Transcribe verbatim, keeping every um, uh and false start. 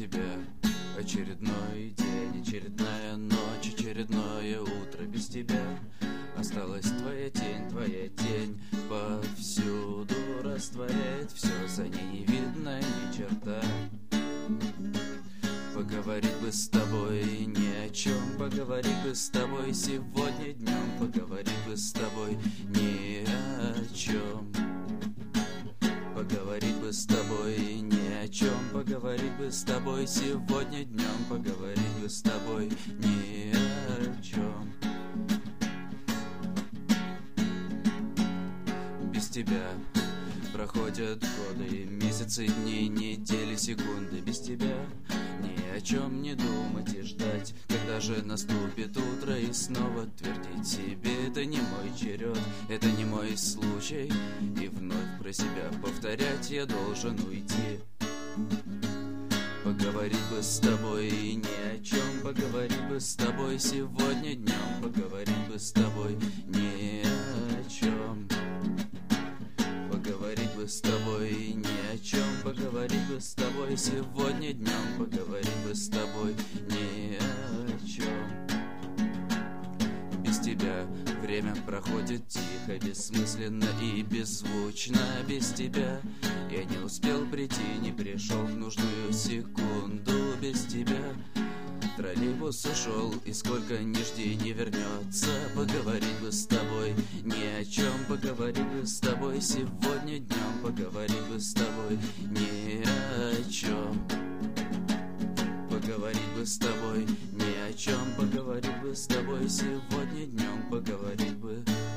тебя. Очередной день, очередная ночь, очередное утро без тебя. Осталась твоя тень, твоя тень повсюду растворяет все, за ней не видно ни черта. Поговорить бы с тобой ни о чем, поговорить бы с тобой сегодня днем, поговорить бы с тобой ни о чем. Поговорить бы с тобой ни о чем, поговорить бы с тобой сегодня днем, поговорить бы с тобой ни о чем. Без тебя проходят годы, месяцы, дни, недели, секунды. Без тебя ни о чем не думать и ждать, когда же наступит утро, и снова твердить себе: это не мой черед, это не мой случай. И вновь про себя повторять: я должен уйти. Поговорить бы с тобой ни о чем, поговорить бы с тобой сегодня днем, поговорить бы с тобой ни о чем. Поговорить бы с тобой ни о чем, поговорить бы с тобой сегодня днем, поговорить бы с тобой ни о чем. Без тебя время проходит тихо, бессмысленно и беззвучно. Без тебя я не успел прийти, не пришел в нужную секунду. Без тебя троллейбус ушел, и сколько ни жди, не вернется. Поговорить бы с тобой ни о чем, поговорить бы с тобой сегодня днем, поговорить бы с тобой ни о чем. Поговорить бы с тобой ни о чем, поговорить бы с тобой сегодня днем, поговорить бы